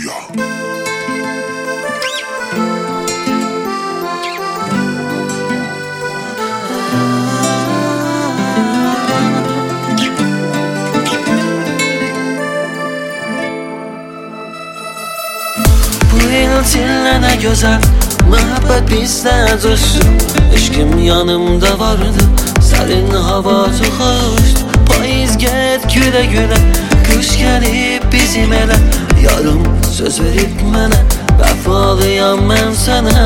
Rüya. Bu yıl seninle ne güzel, muhabbet bizde coştu. Eşkim yanımda vardı, serin hava çok hoştu. Payız get güle güle, kış gelip bizim ele. Yarım söz verip mənə, vəfalıyam mən sənə.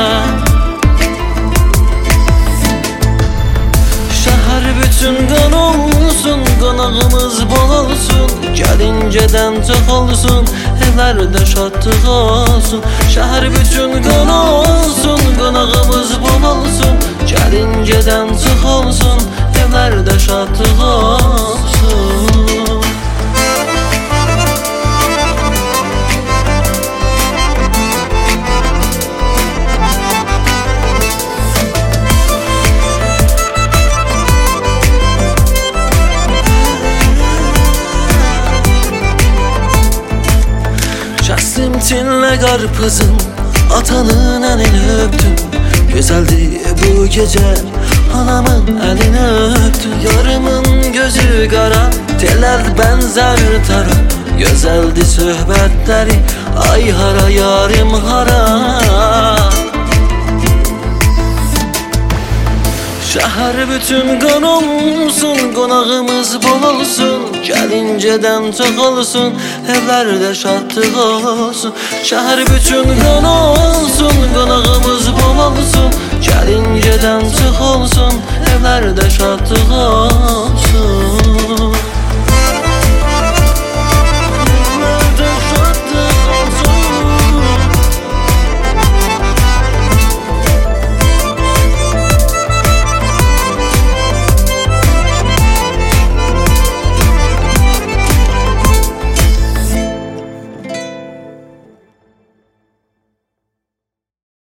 Şəhər bütün qan olsun, qonağımız bol olsun. Gəlincədən çox olsun, evlərdə şadlıq olsun. Şəhər bütün qan olsun, qonağımız bol olsun. Gəlincədən çox olsun, evlərdə şadlıq olsun. Kəsdim tinlə qarpızın, atanın əlini öpdüm. Gözəldi bu gecə, anamın əlini öpdüm. Yarımın gözü qara, tellər bənzər tara. Gözəldi söhbətləri, ay hara yarim hara. Şəhər bütün qan olsun, qonağımız bol olsun. Gəlincədən çox olsun, evlərdə şadlıq olsun. Şəhər bütün qan olsun, qonağımız bol olsun. Gəlincədən çox olsun, evlərdə şadlıq olsun.